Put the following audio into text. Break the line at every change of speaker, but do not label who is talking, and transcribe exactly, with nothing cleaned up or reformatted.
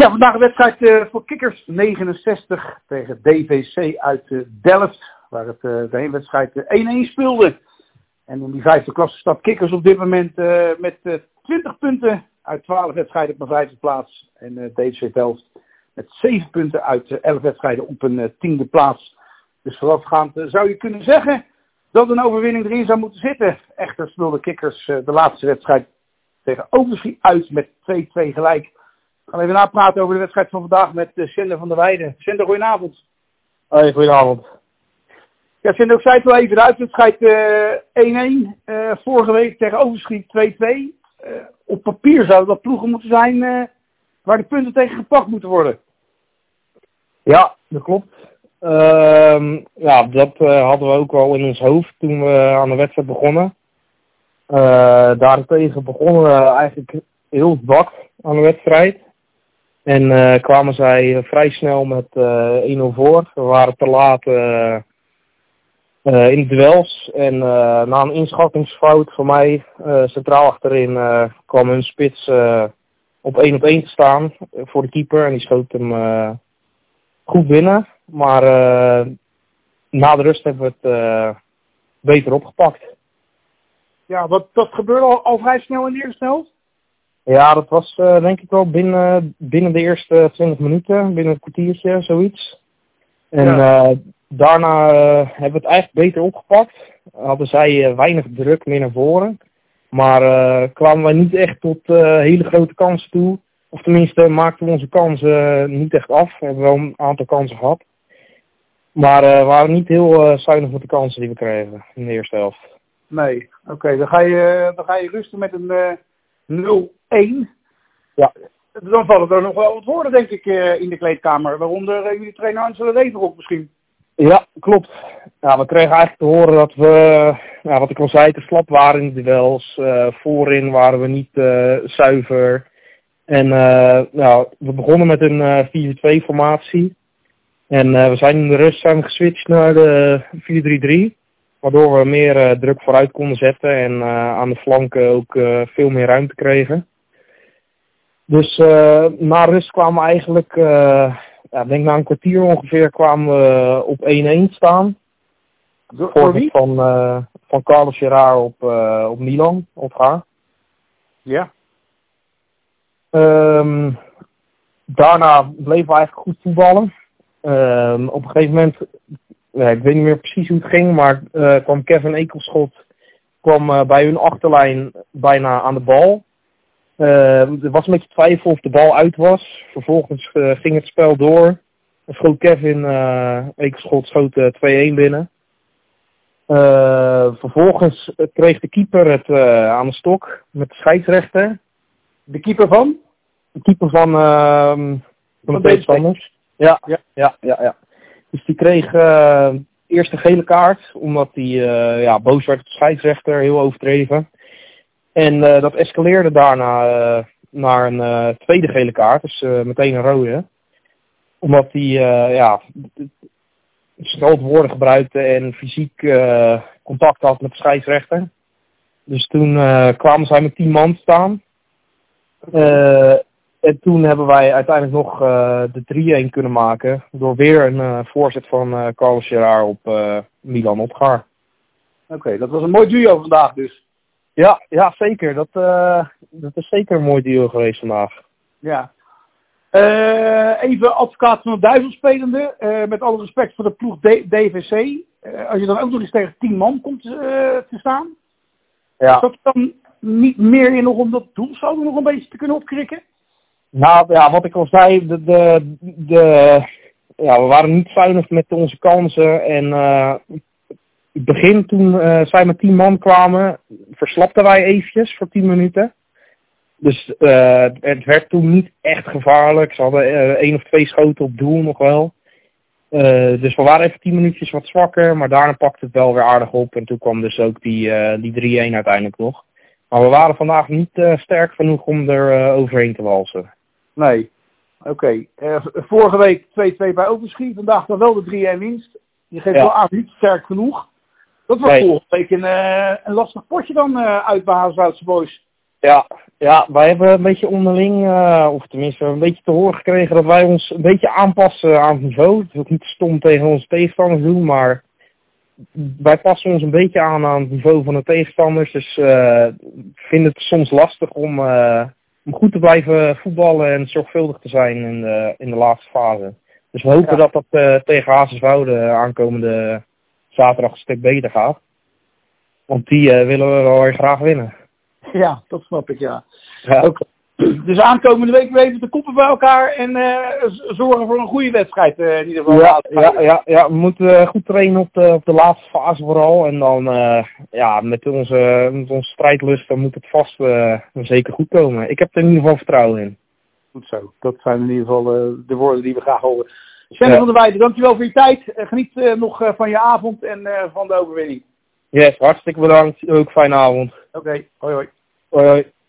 Ja, vandaag een wedstrijd uh, voor Kikkers negenenzestig tegen D V C uit uh, Delft. Waar het uh, de heenwedstrijd uh, één-één speelde. En in die vijfde klasse staat Kikkers op dit moment uh, met uh, twintig punten uit twaalf wedstrijden op een vijfde plaats. En uh, D V C Delft met zeven punten uit uh, elf wedstrijden op een uh, tiende plaats. Dus voorafgaand uh, zou je kunnen zeggen dat een overwinning erin zou moeten zitten. Echter speelde Kikkers uh, de laatste wedstrijd tegen Overschie uit met twee-twee gelijk. We gaan even napraten over de wedstrijd van vandaag met uh, Sender van der Weijden. Sender, goedenavond.
Hoi, goedenavond.
Ja, Sender, ik zei het wel even, de uitwedstrijd uh, één-één. Uh, vorige week tegen Overschie twee-twee. Uh, op papier zouden dat ploegen moeten zijn uh, waar de punten tegen gepakt moeten worden.
Ja, dat klopt. Uh, ja, dat uh, hadden we ook wel in ons hoofd toen we aan de wedstrijd begonnen. Uh, daarentegen begonnen we eigenlijk heel zwak aan de wedstrijd. En uh, kwamen zij vrij snel met uh, één-nul voor. We waren te laat uh, uh, in de duels. En uh, na een inschattingsfout van mij, uh, centraal achterin, uh, kwam hun spits uh, op één op één te staan voor de keeper. En die schoot hem uh, goed binnen. Maar uh, na de rust hebben we het uh, beter opgepakt.
Ja, wat, dat gebeurde al, al vrij snel in de eerste helft?
Ja, dat was uh, denk ik wel binnen, binnen de eerste twintig minuten, binnen een kwartiertje, zoiets. En ja. uh, daarna uh, hebben we het eigenlijk beter opgepakt. Hadden zij uh, weinig druk meer naar voren. Maar uh, kwamen wij niet echt tot uh, hele grote kansen toe. Of tenminste maakten we onze kansen uh, niet echt af. We hebben wel een aantal kansen gehad. Maar uh, we waren niet heel uh, zuinig met de kansen die we kregen in de eerste helft.
Nee, oké. Okay, dan, ga je, dan ga je rusten met een uh, nul-één.
Ja.
Dan vallen er nog wel wat woorden, denk ik, uh, in de kleedkamer. Waaronder uh, jullie trainer Angela Leverok misschien.
Ja, klopt. Ja, we kregen eigenlijk te horen dat we, ja, wat ik al zei, te slap waren in de duels. Uh, voorin waren we niet uh, zuiver. En uh, nou, we begonnen met een uh, vier-twee formatie. En uh, we zijn in de rust zijn we geswitcht naar de vier drie drie. Waardoor we meer uh, druk vooruit konden zetten en uh, aan de flanken ook uh, veel meer ruimte kregen. Dus uh, na rust kwamen we eigenlijk, uh, ja, ik denk na een kwartier ongeveer, kwamen we op één-één staan.
Door, door wie?
Van, uh, van Carlos Gerard op, uh, op Milan, op haar.
Ja.
Um, daarna bleven we eigenlijk goed voetballen. Um, op een gegeven moment, ja, ik weet niet meer precies hoe het ging, maar uh, kwam Kevin Ekelschot kwam, uh, bij hun achterlijn bijna aan de bal. Uh, er was een beetje twijfel of de bal uit was. Vervolgens uh, ging het spel door. En schoot Kevin uh, Ekelschot schoot uh, twee-één binnen. Uh, vervolgens kreeg de keeper het uh, aan de stok met de scheidsrechter.
De keeper van?
De keeper van, uh, van de tegenstanders. Ja, ja, ja, ja, ja. Dus die kreeg uh, eerst een gele kaart, omdat hij uh, ja, boos werd op de scheidsrechter, heel overdreven. En uh, dat escaleerde daarna uh, naar een uh, tweede gele kaart, dus uh, meteen een rode. Omdat hij uh, ja, grote woorden gebruikte en fysiek uh, contact had met de scheidsrechter. Dus toen uh, kwamen zij met tien man staan. Uh, en toen hebben wij uiteindelijk nog uh, de drie-één kunnen maken. Door weer een uh, voorzet van uh, Carlos Gerard op uh, Milan Opgaar.
Oké, okay, dat was een mooi duo vandaag dus.
Ja, ja zeker. Dat, uh, dat is zeker een mooi duo geweest vandaag.
Ja. Uh, even advocaat van de duivel spelende. Uh, met alle respect voor de ploeg D- DVC. Uh, als je dan ook nog eens tegen tien man komt uh, te staan.
Ja.
Is dat dan niet meer in nog om dat doelschoten nog een beetje te kunnen opkrikken?
Nou ja, wat ik al zei, de, de, de, ja, we waren niet zuinig met onze kansen. En uh, het begin toen uh, zij met tien man kwamen, verslapten wij eventjes voor tien minuten. Dus uh, het werd toen niet echt gevaarlijk. Ze hadden uh, één of twee schoten op doel nog wel. Uh, dus we waren even tien minuutjes wat zwakker, maar daarna pakte het wel weer aardig op. En toen kwam dus ook die, uh, die drie-één uiteindelijk nog. Maar we waren vandaag niet uh, sterk genoeg om er uh, overheen te walsen.
Nee, oké. Okay. Uh, vorige week twee-twee bij Overschie, vandaag dan wel de drie-één winst. Je geeft ja. wel aan niet sterk genoeg. Dat was nee. volgende week een, uh, een lastig potje dan uh, uit bij Haaswoudse Boys.
Ja, ja, wij hebben een beetje onderling, uh, of tenminste een beetje te horen gekregen dat wij ons een beetje aanpassen aan het niveau. Het is ook niet stom tegen onze tegenstanders doen, maar wij passen ons een beetje aan aan het niveau van de tegenstanders. Dus uh, ik vind het soms lastig om, uh, om goed te blijven voetballen en zorgvuldig te zijn in de, in de laatste fase. Dus we hopen ja. dat dat uh, tegen Hazerswoude aankomende zaterdag een stuk beter gaat. Want die uh, willen we wel weer graag winnen.
Ja, dat snap ik, ja. ja. Ook, dus aankomende week weer even de koppen bij elkaar en uh, zorgen voor een goede wedstrijd uh, in ieder geval.
Ja, ja, ja, ja, we moeten uh, goed trainen op de, op de laatste fase vooral. En dan uh, ja, met onze, met onze strijdlust dan moet het vast uh, zeker goed komen. Ik heb er in ieder geval vertrouwen in.
Goed zo. Dat zijn in ieder geval uh, de woorden die we graag horen. Sven ja. van der Weijden, dankjewel voor je tijd. Uh, geniet uh, nog uh, van je avond en uh, van de overwinning.
Yes, hartstikke bedankt. Ook fijne avond.
Oké, okay. hoi hoi.
Hoi hoi.